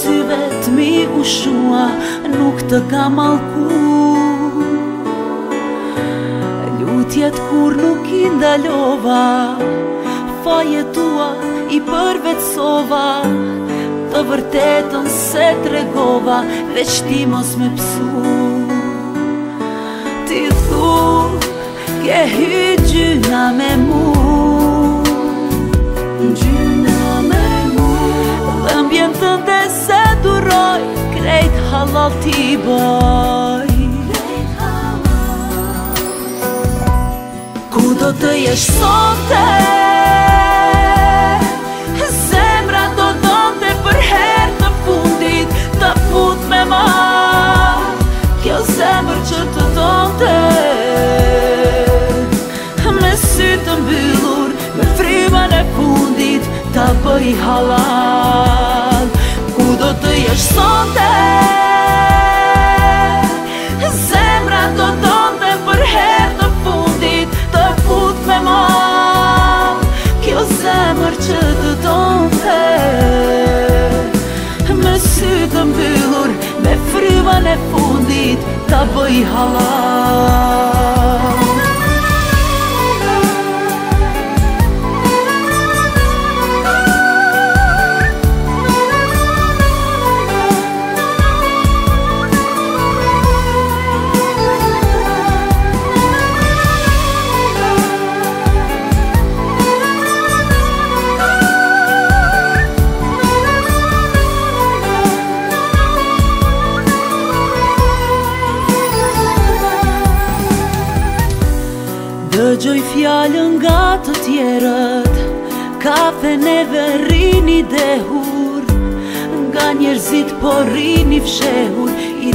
syvet mi ushua, nuk të ka mallku. Lutjet kur nuk I ndalova, fajet tua I përvetsova, të vërtetën se tregova, veç ti mos me psu. Ti thu, ke hy gjyna me mu, dhëmbjen tënde se duroj, krejt halal ti boj. Ku do të jesh sonte, zemra do donte për her të fundit, të fut me ma, kjo zemër që të donte. Me sy të mbyllur, me frymën e fundit, ta bëj halal. Ku do të jesh sonte, zemra do donte për her të fundit, të fut me ma, kjo zemër që të donte. Me sy të mbyllur, me frymën e fundit, ta bëj halal. Dëgjoj fjallën nga të tjerët, kafe neve rini dehur, nga njerëzit po rini fshehur, I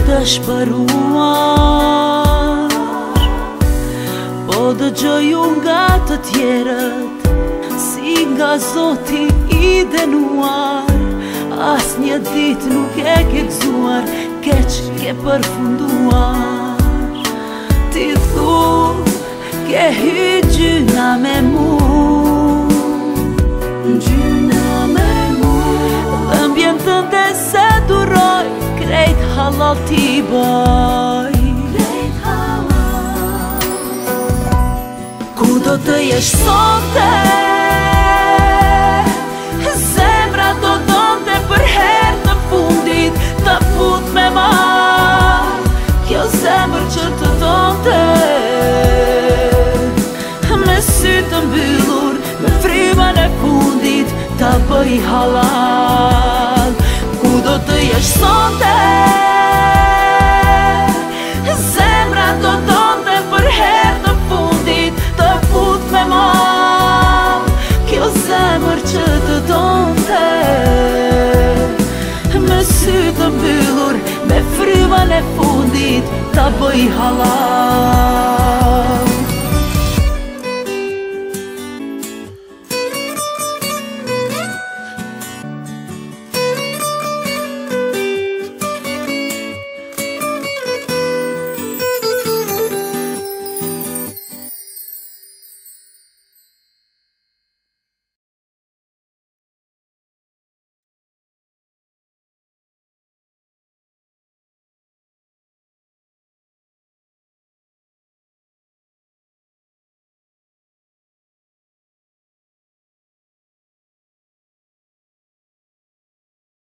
dëshpëruar. Po dëgjoju nga të tjerët, si nga Zoti I denuar, as një dit nuk e ke gëzuar, keq ke përfunduar. Ti thu, ke hy gjyna me mu, dhëmbjen tënde se duroj, krejt halal ti boj. Ku do të jesh sonte, zemra do donte për her të fundit, të fut me ma, kjo zemër që të donte. Me sy të mbyllur, me frymën e fundit, ta bëj halal. Ku do të jesh sonte, zemra do donte për her të fundit, të fut me ma, kjo zemër që të donte. Me sy të mbyllur, me frymën e fundit, ta bëj halal.